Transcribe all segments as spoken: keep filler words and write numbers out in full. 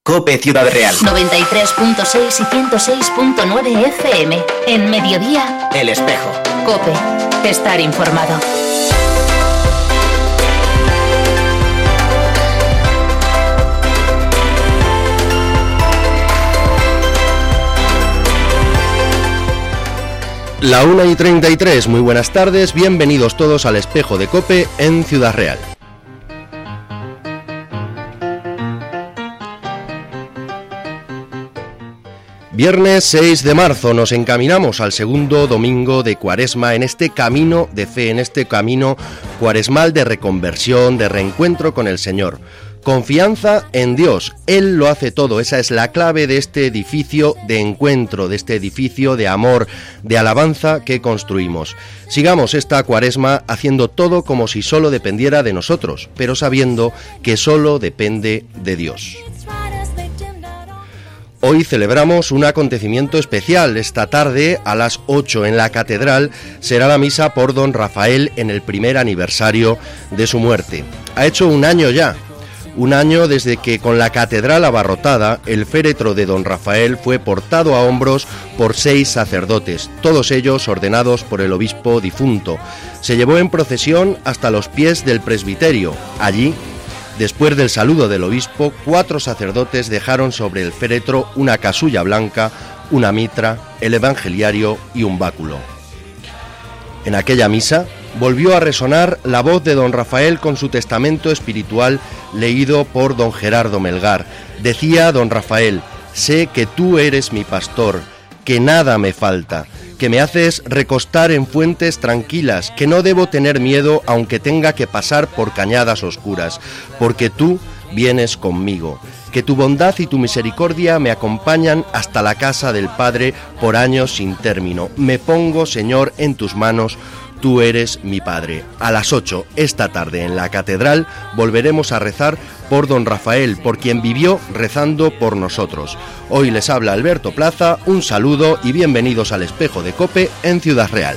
COPE Ciudad Real. noventa y tres punto seis y ciento seis punto nueve F M. En mediodía, El Espejo. COPE. Estar informado. La una y treinta y tres, muy buenas tardes, bienvenidos todos al Espejo de COPE en Ciudad Real. Viernes seis de marzo, nos encaminamos al segundo domingo de Cuaresma en este camino de fe, en este camino cuaresmal de reconversión, de reencuentro con el Señor. Confianza en Dios, Él lo hace todo, esa es la clave de este edificio de encuentro, de este edificio de amor, de alabanza que construimos. Sigamos esta Cuaresma haciendo todo como si solo dependiera de nosotros, pero sabiendo que solo depende de Dios. Hoy celebramos un acontecimiento especial. Esta tarde, a las ocho en la Catedral, será la misa por don Rafael en el primer aniversario de su muerte. Ha hecho un año ya. Un año desde que, con la catedral abarrotada, el féretro de don Rafael fue portado a hombros por seis sacerdotes, todos ellos ordenados por el obispo difunto. Se llevó en procesión hasta los pies del presbiterio. Allí, después del saludo del obispo, cuatro sacerdotes dejaron sobre el féretro una casulla blanca, una mitra, el evangeliario y un báculo. En aquella misa volvió a resonar la voz de don Rafael con su testamento espiritual leído por don Gerardo Melgar. Decía don Rafael: sé que tú eres mi pastor, que nada me falta, que me haces recostar en fuentes tranquilas, que no debo tener miedo aunque tenga que pasar por cañadas oscuras, porque tú vienes conmigo, que tu bondad y tu misericordia me acompañan hasta la casa del Padre por años sin término. Me pongo, Señor, en tus manos. Tú eres mi Padre. A las ocho, esta tarde, en la Catedral, volveremos a rezar por don Rafael, por quien vivió rezando por nosotros. Hoy les habla Alberto Plaza, un saludo y bienvenidos al Espejo de COPE en Ciudad Real.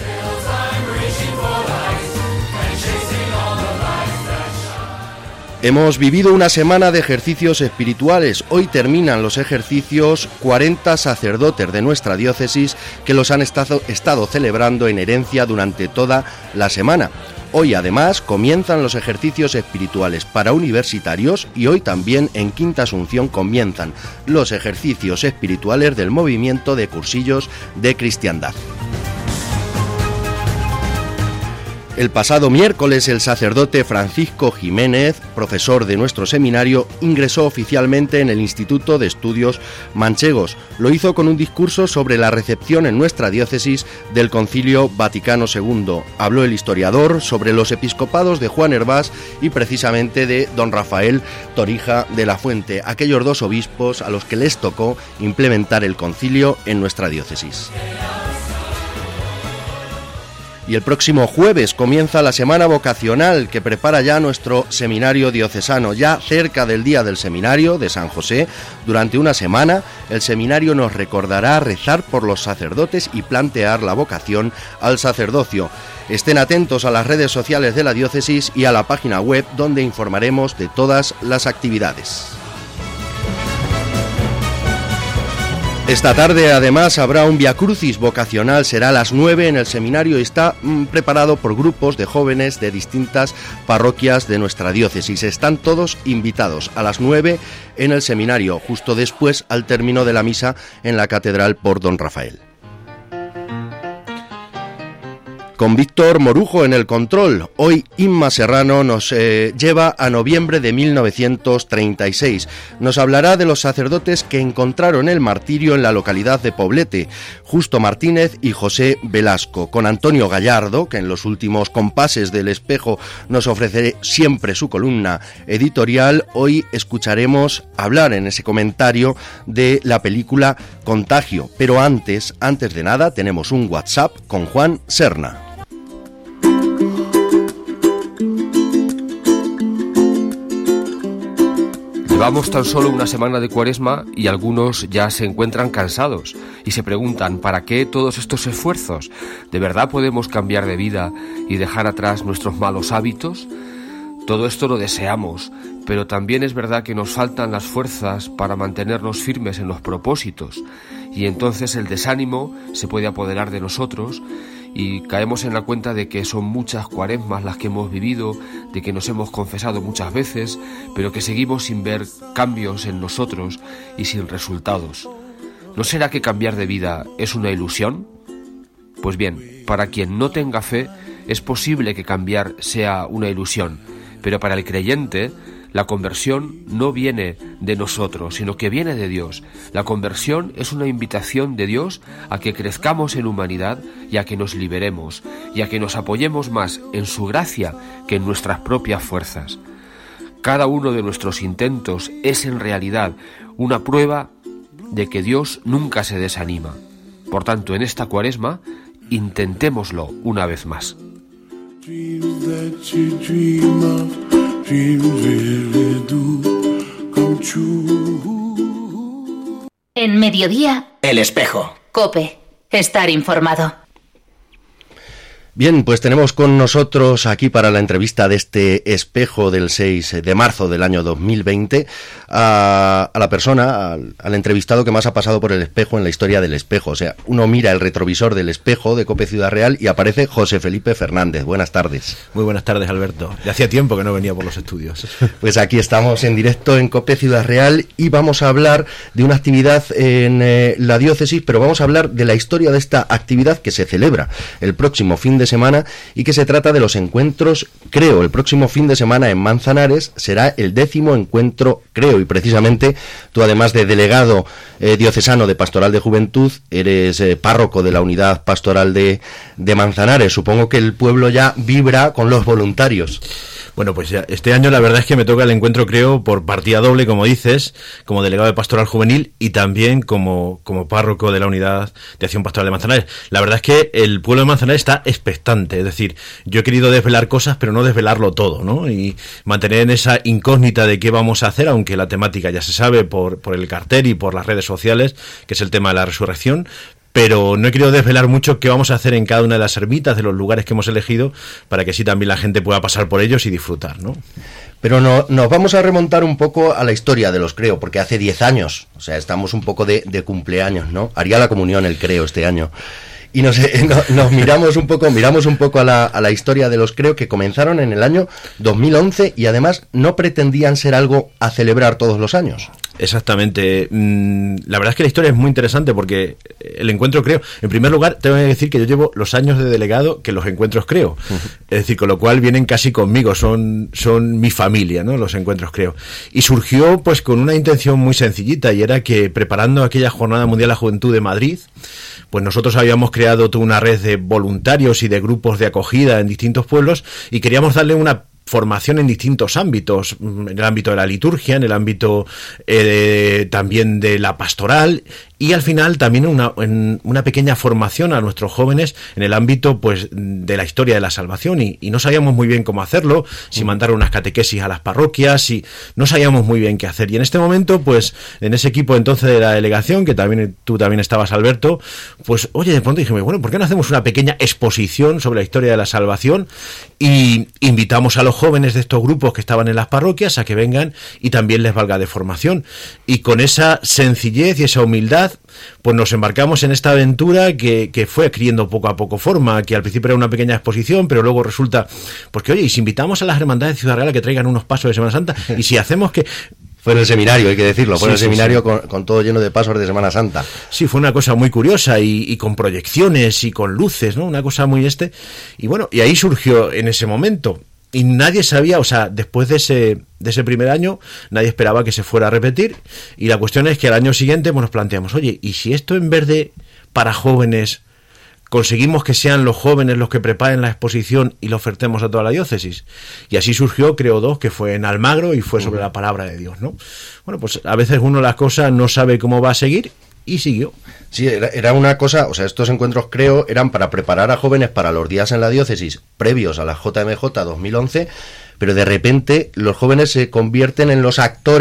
Hemos vivido una semana de ejercicios espirituales. Hoy terminan los ejercicios cuarenta sacerdotes de nuestra diócesis que los han estado, estado celebrando en herencia durante toda la semana. Hoy además comienzan los ejercicios espirituales para universitarios y hoy también en Quinta Asunción comienzan los ejercicios espirituales del movimiento de cursillos de cristiandad. El pasado miércoles el sacerdote Francisco Jiménez, profesor de nuestro seminario, ingresó oficialmente en el Instituto de Estudios Manchegos. Lo hizo con un discurso sobre la recepción en nuestra diócesis del Concilio Vaticano segundo. Habló el historiador sobre los episcopados de Juan Hervás y precisamente de don Rafael Torija de la Fuente, aquellos dos obispos a los que les tocó implementar el concilio en nuestra diócesis. Y el próximo jueves comienza la semana vocacional que prepara ya nuestro seminario diocesano. Ya cerca del día del seminario de San José, durante una semana, el seminario nos recordará rezar por los sacerdotes y plantear la vocación al sacerdocio. Estén atentos a las redes sociales de la diócesis y a la página web donde informaremos de todas las actividades. Esta tarde además habrá un viacrucis vocacional, será a las nueve en el seminario y está mm, preparado por grupos de jóvenes de distintas parroquias de nuestra diócesis. Están todos invitados a las nueve en el seminario, justo después al término de la misa en la Catedral por don Rafael. Con Víctor Morujo en el control, hoy Inma Serrano nos eh, lleva a noviembre de mil novecientos treinta y seis. Nos hablará de los sacerdotes que encontraron el martirio en la localidad de Poblete, Justo Martínez y José Velasco. Con Antonio Gallardo, que en los últimos compases del Espejo nos ofrece siempre su columna editorial, hoy escucharemos hablar en ese comentario de la película Contagio. Pero antes, antes de nada, tenemos un WhatsApp con Juan Serna. Llevamos tan solo una semana de Cuaresma y algunos ya se encuentran cansados y se preguntan ¿para qué todos estos esfuerzos? ¿De verdad podemos cambiar de vida y dejar atrás nuestros malos hábitos? Todo esto lo deseamos, pero también es verdad que nos faltan las fuerzas para mantenernos firmes en los propósitos, y entonces el desánimo se puede apoderar de nosotros y caemos en la cuenta de que son muchas cuaresmas las que hemos vivido, de que nos hemos confesado muchas veces, pero que seguimos sin ver cambios en nosotros y sin resultados. ¿No será que cambiar de vida es una ilusión? Pues bien, para quien no tenga fe, es posible que cambiar sea una ilusión, pero para el creyente, la conversión no viene de nosotros, sino que viene de Dios. La conversión es una invitación de Dios a que crezcamos en humanidad y a que nos liberemos, y a que nos apoyemos más en su gracia que en nuestras propias fuerzas. Cada uno de nuestros intentos es en realidad una prueba de que Dios nunca se desanima. Por tanto, en esta Cuaresma, intentémoslo una vez más. En Mediodía, El Espejo. COPE. Estar informado. Bien, pues tenemos con nosotros aquí para la entrevista de este Espejo del seis de marzo del año dos mil veinte a, a la persona, al, al entrevistado que más ha pasado por el espejo en la historia del espejo. O sea, uno mira el retrovisor del espejo de COPE Ciudad Real y aparece José Felipe Fernández. Buenas tardes. Muy buenas tardes, Alberto. Ya hacía tiempo que no venía por los estudios. Pues aquí estamos en directo en COPE Ciudad Real y vamos a hablar de una actividad en eh, la diócesis, pero vamos a hablar de la historia de esta actividad que se celebra el próximo fin de de semana y que se trata de los encuentros Creo. El próximo fin de semana en Manzanares será el décimo encuentro Creo y precisamente tú, además de delegado eh, diocesano de Pastoral de Juventud, eres eh, párroco de la unidad pastoral de, de Manzanares. Supongo que el pueblo ya vibra con los voluntarios. Bueno, pues ya, este año la verdad es que me toca el encuentro Creo por partida doble, como dices, como delegado de Pastoral Juvenil y también como, como párroco de la Unidad de Acción Pastoral de Manzanares. La verdad es que el pueblo de Manzanares está expectante, es decir, yo he querido desvelar cosas, pero no desvelarlo todo, ¿no? Y mantener en esa incógnita de qué vamos a hacer, aunque la temática ya se sabe por, por el cartel y por las redes sociales, que es el tema de la resurrección. Pero no he querido desvelar mucho qué vamos a hacer en cada una de las ermitas, de los lugares que hemos elegido, para que así también la gente pueda pasar por ellos y disfrutar, ¿no? Pero no, nos vamos a remontar un poco a la historia de los Creo, porque hace diez años, o sea, estamos un poco de, de cumpleaños, ¿no? Haría la comunión el Creo este año. Y nos, nos, nos miramos un poco, miramos un poco a la, a la historia de los Creo, que comenzaron en el año dos mil once y además no pretendían ser algo a celebrar todos los años. Exactamente. La verdad es que la historia es muy interesante porque el encuentro Creo, en primer lugar, tengo que decir que yo llevo los años de delegado que los encuentros Creo. Uh-huh. Es decir, con lo cual vienen casi conmigo, son, son mi familia, ¿no? Los encuentros Creo. Y surgió pues con una intención muy sencillita, y era que preparando aquella Jornada Mundial de la Juventud de Madrid, pues nosotros habíamos creado toda una red de voluntarios y de grupos de acogida en distintos pueblos y queríamos darle una formación en distintos ámbitos, en el ámbito de la liturgia, en el ámbito eh, también de la pastoral, y al final también una, en una pequeña formación a nuestros jóvenes en el ámbito pues de la historia de la salvación, y, y no sabíamos muy bien cómo hacerlo, si mandar unas catequesis a las parroquias, y no sabíamos muy bien qué hacer. Y en este momento, pues en ese equipo entonces de la delegación, que también tú también estabas, Alberto, pues oye, de pronto dije, bueno, ¿por qué no hacemos una pequeña exposición sobre la historia de la salvación? Y invitamos a los jóvenes de estos grupos que estaban en las parroquias a que vengan y también les valga de formación. Y con esa sencillez y esa humildad, pues nos embarcamos en esta aventura que, que fue adquiriendo poco a poco forma, que al principio era una pequeña exposición, pero luego resulta, pues que oye, y si invitamos a las hermandades de Ciudad Real a que traigan unos pasos de Semana Santa, y si hacemos que... Fue en el seminario, hay que decirlo, fue en sí, el sí, seminario sí. Con, con todo lleno de pasos de Semana Santa. Sí, fue una cosa muy curiosa y, y con proyecciones y con luces, ¿no? Una cosa muy este. Y bueno, y ahí surgió en ese momento. Y nadie sabía, o sea, después de ese, de ese primer año, nadie esperaba que se fuera a repetir. Y la cuestión es que al año siguiente pues nos planteamos, oye, ¿y si esto en vez de para jóvenes conseguimos que sean los jóvenes los que preparen la exposición y lo ofertemos a toda la diócesis? Y así surgió Creo dos, que fue en Almagro y fue sobre la palabra de Dios, ¿no? Bueno, pues a veces uno las cosas no sabe cómo va a seguir y siguió. Sí, era, era una cosa, o sea, estos encuentros Creo eran para preparar a jóvenes para los días en la diócesis previos a la J M J dos mil once, pero de repente los jóvenes se convierten en los actores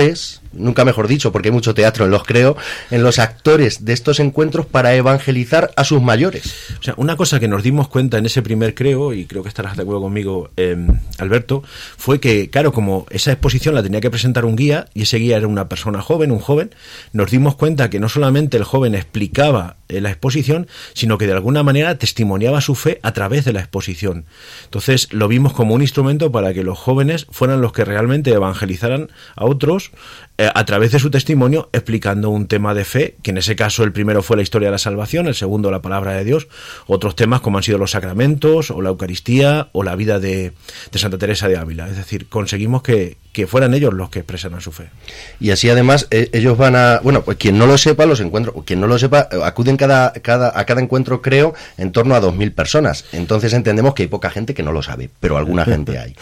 nunca mejor dicho, porque hay mucho teatro en los creo, en los actores de estos encuentros para evangelizar a sus mayores. O sea, una cosa que nos dimos cuenta en ese primer creo, y creo que estarás de acuerdo conmigo, eh, Alberto, fue que, claro, como esa exposición la tenía que presentar un guía, y ese guía era una persona joven, un joven, nos dimos cuenta que no solamente el joven explicaba eh, la exposición, sino que de alguna manera testimoniaba su fe a través de la exposición. Entonces lo vimos como un instrumento para que los jóvenes fueran los que realmente evangelizaran a otros eh, a través de su testimonio, explicando un tema de fe, que en ese caso el primero fue la historia de la salvación, el segundo la palabra de Dios, otros temas como han sido los sacramentos o la Eucaristía o la vida de, de Santa Teresa de Ávila. Es decir, conseguimos que, que fueran ellos los que expresaran su fe. Y así además eh, ellos van a, bueno, pues quien no lo sepa, los encuentros, quien no lo sepa, acuden cada, cada, a cada encuentro, creo, en torno a dos mil personas. Entonces entendemos que hay poca gente que no lo sabe, pero alguna gente hay.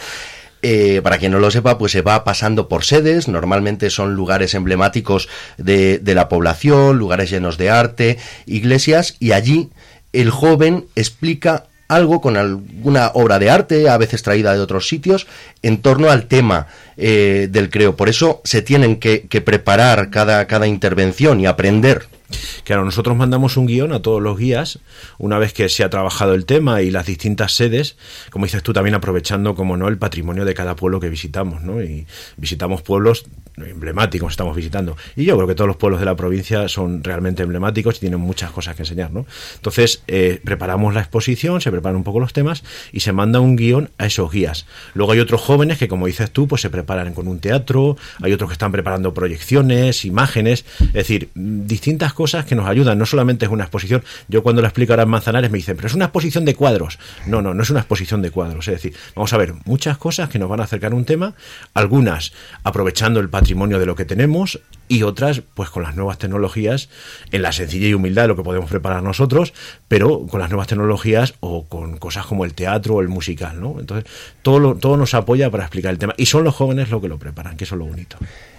Eh, para quien no lo sepa, pues se va pasando por sedes, normalmente son lugares emblemáticos de, de la población, lugares llenos de arte, iglesias, y allí el joven explica algo con alguna obra de arte, a veces traída de otros sitios, en torno al tema eh, del creo. Por eso se tienen que, que preparar cada, cada intervención y aprender. Claro, nosotros mandamos un guión a todos los guías una vez que se ha trabajado el tema y las distintas sedes, como dices tú, también aprovechando, como no, el patrimonio de cada pueblo que visitamos, ¿no? Y visitamos pueblos emblemáticos, estamos visitando, y yo creo que todos los pueblos de la provincia son realmente emblemáticos y tienen muchas cosas que enseñar, ¿no? Entonces eh, preparamos la exposición, se preparan un poco los temas y se manda un guión a esos guías. Luego hay otros jóvenes que, como dices tú, pues se preparan con un teatro, hay otros que están preparando proyecciones, imágenes, es decir, distintas cosas que nos ayudan. No solamente es una exposición. Yo cuando lo explico ahora en Manzanares me dicen, pero es una exposición de cuadros. No, no, no es una exposición de cuadros. Es decir, vamos a ver muchas cosas que nos van a acercar a un tema, algunas aprovechando el patrimonio de lo que tenemos y otras pues con las nuevas tecnologías, en la sencillez y humildad de lo que podemos preparar nosotros, pero con las nuevas tecnologías o con cosas como el teatro o el musical, ¿no? Entonces todo, lo, todo nos apoya para explicar el tema y son los jóvenes los que lo preparan, que eso es lo bonito.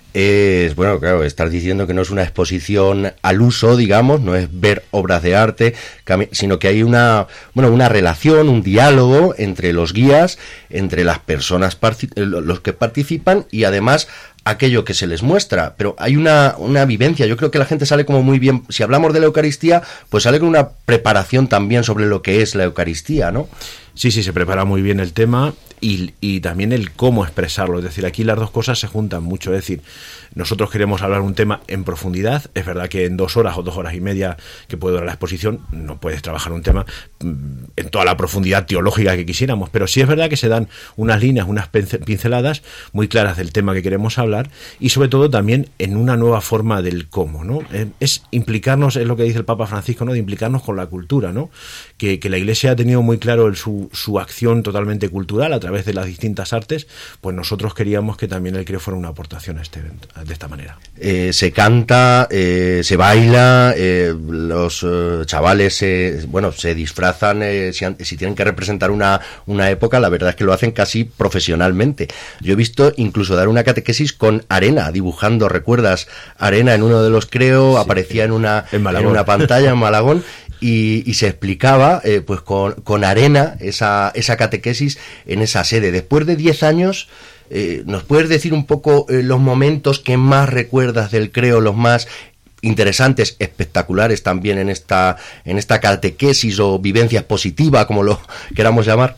Es, bueno, claro, estar diciendo que no es una exposición al uso, digamos, no es ver obras de arte, sino que hay una, bueno, una relación, un diálogo entre los guías, entre las personas, los que participan y además aquello que se les muestra, pero hay una, una vivencia. Yo creo que la gente sale como muy bien, si hablamos de la Eucaristía, pues sale con una preparación también sobre lo que es la Eucaristía, ¿no? Sí, sí, se prepara muy bien el tema y, y también el cómo expresarlo. Es decir, aquí las dos cosas se juntan mucho. Es decir, nosotros queremos hablar un tema en profundidad. Es verdad que en dos horas o dos horas y media que puede durar la exposición no puedes trabajar un tema en toda la profundidad teológica que quisiéramos, pero sí es verdad que se dan unas líneas, unas pinceladas muy claras del tema que queremos hablar y sobre todo también en una nueva forma del cómo, ¿no? Es implicarnos, es lo que dice el Papa Francisco, ¿no? De implicarnos con la cultura, ¿no? Que, que la Iglesia ha tenido muy claro el, su, su acción totalmente cultural a través de las distintas artes, pues nosotros queríamos que también el creo fuera una aportación a este evento, de esta manera. Eh, se canta, eh, se baila, eh, los eh, chavales, eh, bueno, se disfrazan, eh, si, si tienen que representar una, una época, la verdad es que lo hacen casi profesionalmente. Yo he visto incluso dar una catequesis con arena, dibujando, ¿recuerdas? Arena en uno de los creo, sí, aparecía en una, en, en una pantalla en Malagón. Y, y se explicaba eh, pues con, con arena esa, esa catequesis en esa sede. Después de diez años, eh, ¿nos puedes decir un poco eh, los momentos que más recuerdas del creo, los más interesantes, espectaculares también en esta, en esta catequesis o vivencia expositiva, como lo queramos llamar?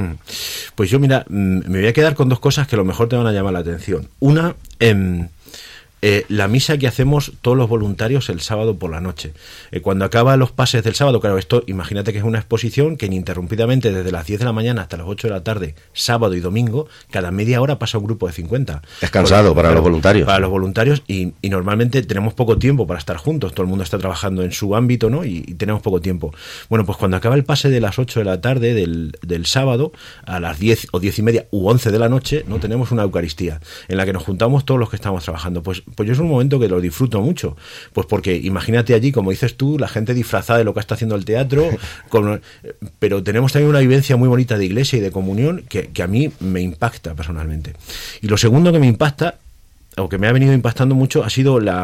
Pues yo, mira, me voy a quedar con dos cosas que a lo mejor te van a llamar la atención. Una, eh, Eh, la misa que hacemos todos los voluntarios el sábado por la noche. Eh, cuando acaba los pases del sábado, claro, esto imagínate que es una exposición que ininterrumpidamente desde las diez de la mañana hasta las ocho de la tarde, sábado y domingo, cada media hora pasa un grupo de cincuenta. Es cansado para, para los voluntarios. Para los voluntarios y, y normalmente tenemos poco tiempo para estar juntos, todo el mundo está trabajando en su ámbito, ¿no? Y, y tenemos poco tiempo. Bueno, pues cuando acaba el pase de las ocho de la tarde del, del sábado, a las diez o diez y media u once de la noche, no tenemos una Eucaristía en la que nos juntamos todos los que estamos trabajando. Pues Pues yo es un momento que lo disfruto mucho, pues porque imagínate allí, como dices tú, la gente disfrazada de lo que está haciendo el teatro, con, pero tenemos también una vivencia muy bonita de iglesia y de comunión que, que a mí me impacta personalmente. Y lo segundo que me impacta, o que me ha venido impactando mucho, ha sido la,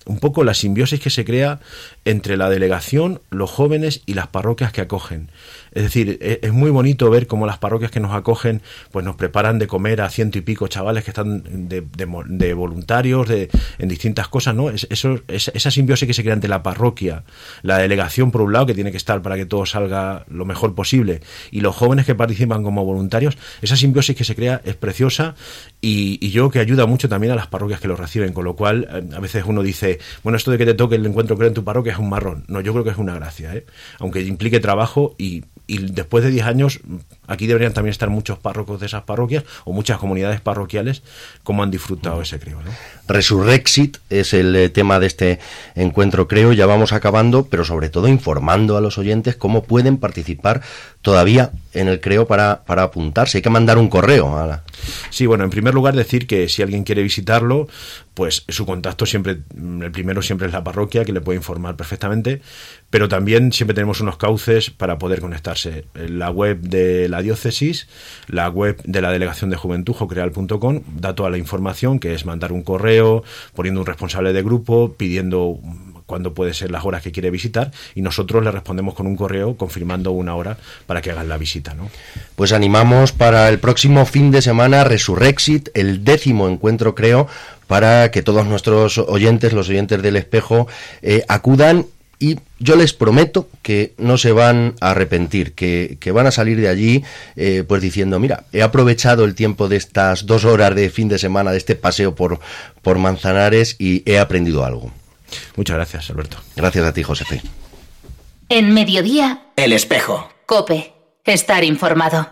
un poco la simbiosis que se crea entre la delegación, los jóvenes y las parroquias que acogen. Es decir, es muy bonito ver cómo las parroquias que nos acogen pues nos preparan de comer a ciento y pico chavales que están de, de, de voluntarios de, en distintas cosas, ¿no? Es, eso, es, esa simbiosis que se crea entre la parroquia, la delegación por un lado, que tiene que estar para que todo salga lo mejor posible, y los jóvenes que participan como voluntarios, esa simbiosis que se crea es preciosa y, y yo creo que ayuda mucho también a las parroquias que lo reciben, con lo cual a veces uno dice, bueno, esto de que te toque el encuentro creo en tu parroquia es un marrón. No, yo creo que es una gracia, ¿eh? Aunque implique trabajo y Y después de diez años, aquí deberían también estar muchos párrocos de esas parroquias o muchas comunidades parroquiales como han disfrutado ese creo, ¿no? Resurrexit es el eh, tema de este encuentro creo. Ya vamos acabando, pero sobre todo informando a los oyentes cómo pueden participar todavía en el creo para, para apuntarse. Hay que mandar un correo a la... Sí, bueno, en primer lugar decir que si alguien quiere visitarlo, pues su contacto siempre, el primero siempre es la parroquia, que le puede informar perfectamente, pero también siempre tenemos unos cauces para poder conectarse. La web de la diócesis, la web de la Delegación de Juventud, jocreal punto com, da toda la información, que es mandar un correo, poniendo un responsable de grupo, pidiendo cuándo puede ser las horas que quiere visitar, y nosotros le respondemos con un correo confirmando una hora para que hagan la visita, ¿no? Pues animamos para el próximo fin de semana Resurrexit, el décimo encuentro creo, para que todos nuestros oyentes, los oyentes del Espejo, eh, acudan, y yo les prometo que no se van a arrepentir, que, que van a salir de allí eh, pues diciendo, mira, he aprovechado el tiempo de estas dos horas de fin de semana, de este paseo por, por Manzanares, y he aprendido algo. Muchas gracias, Alberto. Gracias a ti, Josefe. En Mediodía, El Espejo. COPE. Estar informado.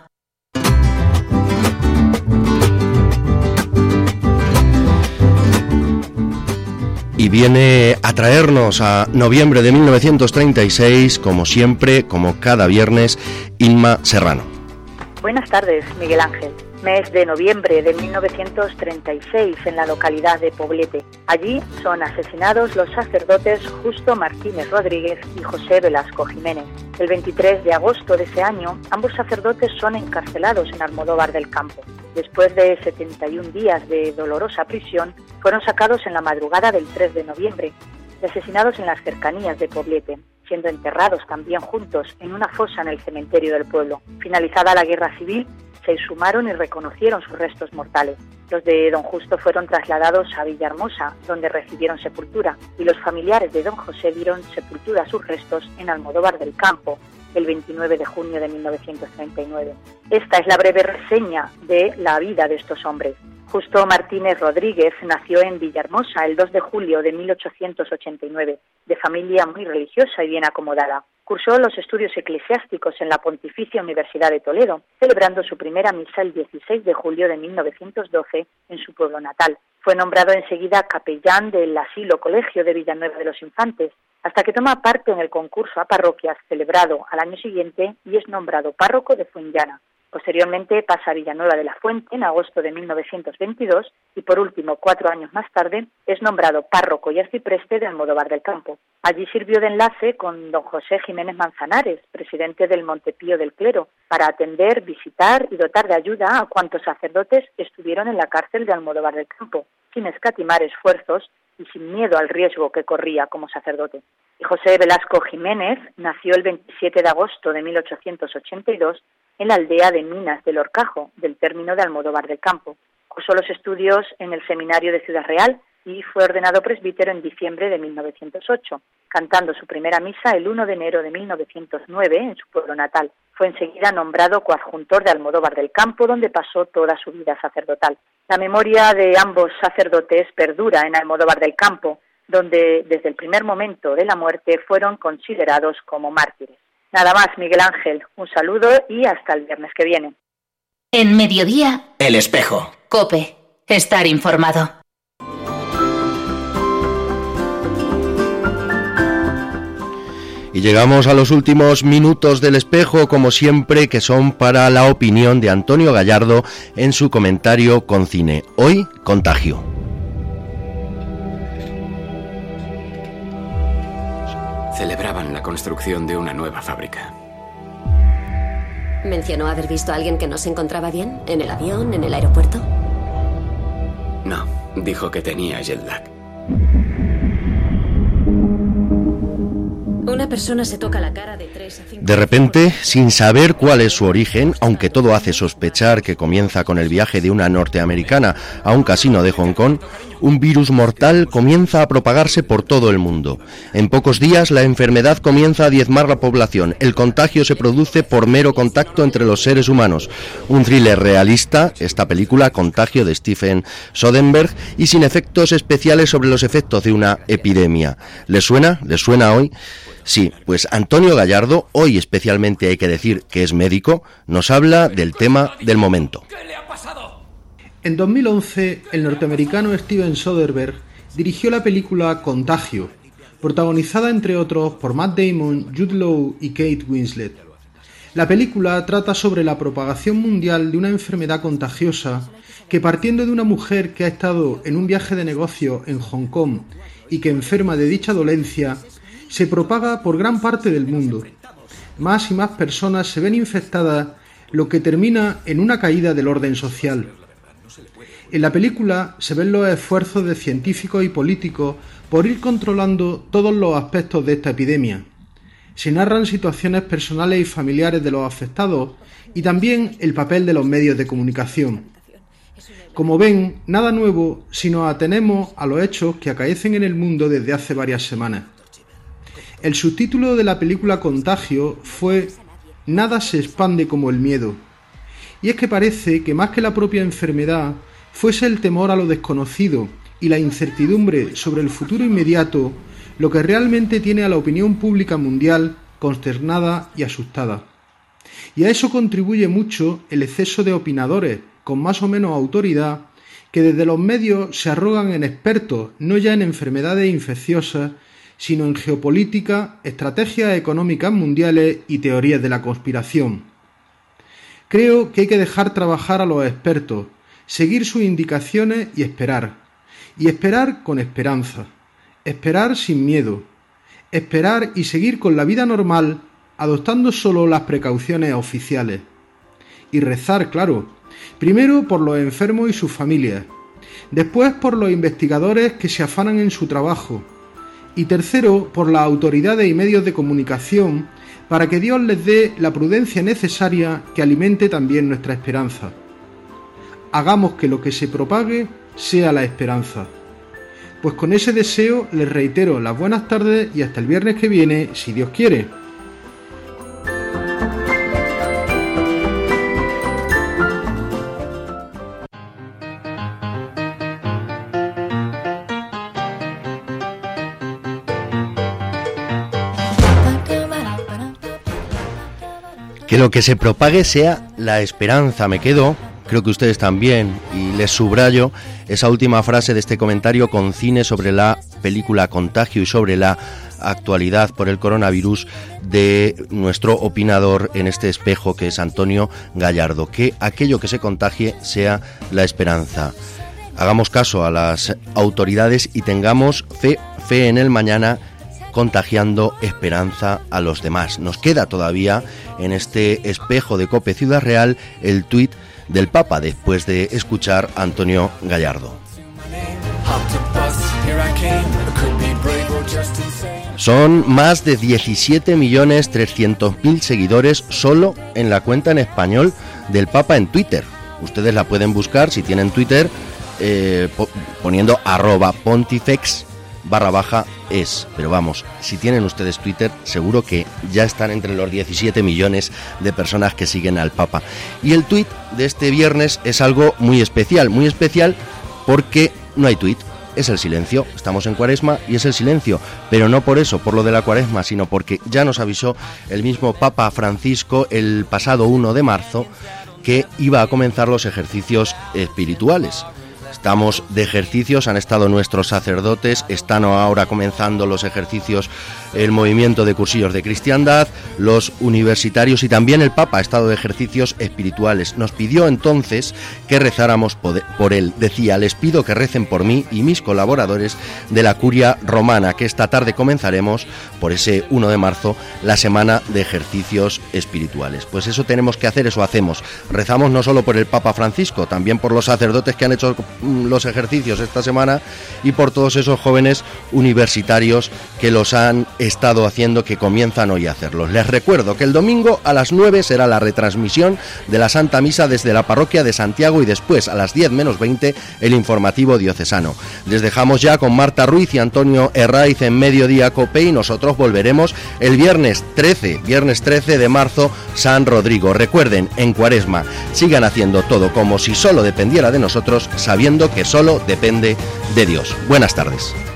Y viene a traernos a noviembre de mil novecientos treinta y seis, como siempre, como cada viernes, Inma Serrano. Buenas tardes, Miguel Ángel. Mes de noviembre de mil novecientos treinta y seis en la localidad de Poblete. Allí son asesinados los sacerdotes Justo Martínez Rodríguez y José Velasco Jiménez. El veintitrés de agosto de ese año, ambos sacerdotes son encarcelados en Almodóvar del Campo. Después de setenta y un días de dolorosa prisión, fueron sacados en la madrugada del tres de noviembre y asesinados en las cercanías de Poblete, siendo enterrados también juntos en una fosa en el cementerio del pueblo. Finalizada la guerra civil, se exhumaron y reconocieron sus restos mortales. Los de don Justo fueron trasladados a Villahermosa, donde recibieron sepultura, y los familiares de don José dieron sepultura a sus restos en Almodóvar del Campo, el veintinueve de junio de mil novecientos treinta y nueve. Esta es la breve reseña de la vida de estos hombres. Justo Martínez Rodríguez nació en Villahermosa el dos de julio de mil ochocientos ochenta y nueve, de familia muy religiosa y bien acomodada. Cursó los estudios eclesiásticos en la Pontificia Universidad de Toledo, celebrando su primera misa el dieciséis de julio de mil novecientos doce en su pueblo natal. Fue nombrado enseguida capellán del Asilo Colegio de Villanueva de los Infantes, hasta que toma parte en el concurso a parroquias celebrado al año siguiente y es nombrado párroco de Fuenllana. Posteriormente pasa a Villanueva de la Fuente en agosto de mil novecientos veintidós y por último, cuatro años más tarde, es nombrado párroco y arcipreste de Almodóvar del Campo. Allí sirvió de enlace con don José Jiménez Manzanares, presidente del Montepío del Clero, para atender, visitar y dotar de ayuda a cuantos sacerdotes estuvieron en la cárcel de Almodóvar del Campo, sin escatimar esfuerzos y sin miedo al riesgo que corría como sacerdote. Y José Velasco Jiménez nació el veintisiete de agosto de mil ochocientos ochenta y dos en la aldea de Minas del Horcajo, del término de Almodóvar del Campo. Cursó los estudios en el Seminario de Ciudad Real y fue ordenado presbítero en diciembre de mil novecientos ocho, cantando su primera misa el uno de enero de mil novecientos nueve en su pueblo natal. Fue enseguida nombrado coadjuntor de Almodóvar del Campo, donde pasó toda su vida sacerdotal. La memoria de ambos sacerdotes perdura en Almodóvar del Campo, donde desde el primer momento de la muerte fueron considerados como mártires. Nada más, Miguel Ángel, un saludo y hasta el viernes que viene. En Mediodía, El Espejo. COPE. Estar informado. Y llegamos a los últimos minutos del Espejo, como siempre, que son para la opinión de Antonio Gallardo en su comentario con cine. Hoy, Contagio. Celebraban la construcción de una nueva fábrica. ¿Mencionó haber visto a alguien que no se encontraba bien? ¿En el avión? ¿En el aeropuerto? No, dijo que tenía jet lag. Una persona se toca la cara de tres a cinco... De repente, sin saber cuál es su origen, aunque todo hace sospechar que comienza con el viaje de una norteamericana a un casino de Hong Kong, un virus mortal comienza a propagarse por todo el mundo. En pocos días la enfermedad comienza a diezmar la población. El contagio se produce por mero contacto entre los seres humanos. Un thriller realista, esta película Contagio de Steven Soderbergh, y sin efectos especiales sobre los efectos de una epidemia. ¿Les suena? ¿Les suena hoy? Sí, pues Antonio Gallardo, hoy especialmente hay que decir que es médico, nos habla del tema del momento. ¿Qué le ha pasado? En dos mil once, el norteamericano Steven Soderbergh dirigió la película Contagio, protagonizada entre otros por Matt Damon, Jude Law y Kate Winslet. La película trata sobre la propagación mundial de una enfermedad contagiosa que, partiendo de una mujer que ha estado en un viaje de negocio en Hong Kong y que enferma de dicha dolencia, se propaga por gran parte del mundo. Más y más personas se ven infectadas, lo que termina en una caída del orden social. En la película se ven los esfuerzos de científicos y políticos por ir controlando todos los aspectos de esta epidemia. Se narran situaciones personales y familiares de los afectados y también el papel de los medios de comunicación. Como ven, nada nuevo si nos atenemos a los hechos que acaecen en el mundo desde hace varias semanas. El subtítulo de la película Contagio fue «Nada se expande como el miedo». Y es que parece que más que la propia enfermedad, fuese el temor a lo desconocido y la incertidumbre sobre el futuro inmediato lo que realmente tiene a la opinión pública mundial consternada y asustada. Y a eso contribuye mucho el exceso de opinadores con más o menos autoridad que desde los medios se arrogan en expertos no ya en enfermedades infecciosas, sino en geopolítica, estrategias económicas mundiales y teorías de la conspiración. Creo que hay que dejar trabajar a los expertos, seguir sus indicaciones y esperar. Y esperar con esperanza. Esperar sin miedo. Esperar y seguir con la vida normal, adoptando solo las precauciones oficiales. Y rezar, claro. Primero por los enfermos y sus familias. Después por los investigadores que se afanan en su trabajo. Y tercero por las autoridades y medios de comunicación para que Dios les dé la prudencia necesaria que alimente también nuestra esperanza. Hagamos que lo que se propague sea la esperanza. Pues con ese deseo les reitero las buenas tardes y hasta el viernes que viene, si Dios quiere. Que lo que se propague sea la esperanza. Me quedo, creo que ustedes también, y les subrayo esa última frase de este comentario con cine sobre la película Contagio y sobre la actualidad por el coronavirus de nuestro opinador en este espejo, que es Antonio Gallardo. Que aquello que se contagie sea la esperanza. Hagamos caso a las autoridades y tengamos fe, fe en el mañana, contagiando esperanza a los demás. Nos queda todavía en este espejo de COPE Ciudad Real el tuit del Papa después de escuchar a Antonio Gallardo. Son más de diecisiete millones trescientos mil seguidores solo en la cuenta en español del Papa en Twitter. Ustedes la pueden buscar si tienen Twitter eh, poniendo arroba pontifex barra baja es, pero vamos, si tienen ustedes Twitter, seguro que ya están entre los diecisiete millones de personas que siguen al Papa. Y el tuit de este viernes es algo muy especial, muy especial porque no hay tuit, es el silencio. Estamos en Cuaresma y es el silencio, pero no por eso, por lo de la Cuaresma, sino porque ya nos avisó el mismo Papa Francisco el pasado uno de marzo que iba a comenzar los ejercicios espirituales. Estamos de ejercicios, han estado nuestros sacerdotes, están ahora comenzando los ejercicios, el movimiento de cursillos de cristiandad, los universitarios y también el Papa ha estado de ejercicios espirituales. Nos pidió entonces que rezáramos por él. Decía, les pido que recen por mí y mis colaboradores de la Curia Romana, que esta tarde comenzaremos, por ese uno de marzo, la semana de ejercicios espirituales. Pues eso tenemos que hacer, eso hacemos. Rezamos no solo por el Papa Francisco, también por los sacerdotes que han hecho los ejercicios esta semana y por todos esos jóvenes universitarios que los han estado haciendo, que comienzan hoy a hacerlos. Les recuerdo que el domingo a las nueve será la retransmisión de la Santa Misa desde la parroquia de Santiago y después a las diez menos veinte el informativo diocesano. Les dejamos ya con Marta Ruiz y Antonio Herraiz en Mediodía Cope y nosotros volveremos el viernes trece, viernes trece de marzo, San Rodrigo. Recuerden, en Cuaresma, sigan haciendo todo como si solo dependiera de nosotros, sabiendo que solo depende de Dios. Buenas tardes.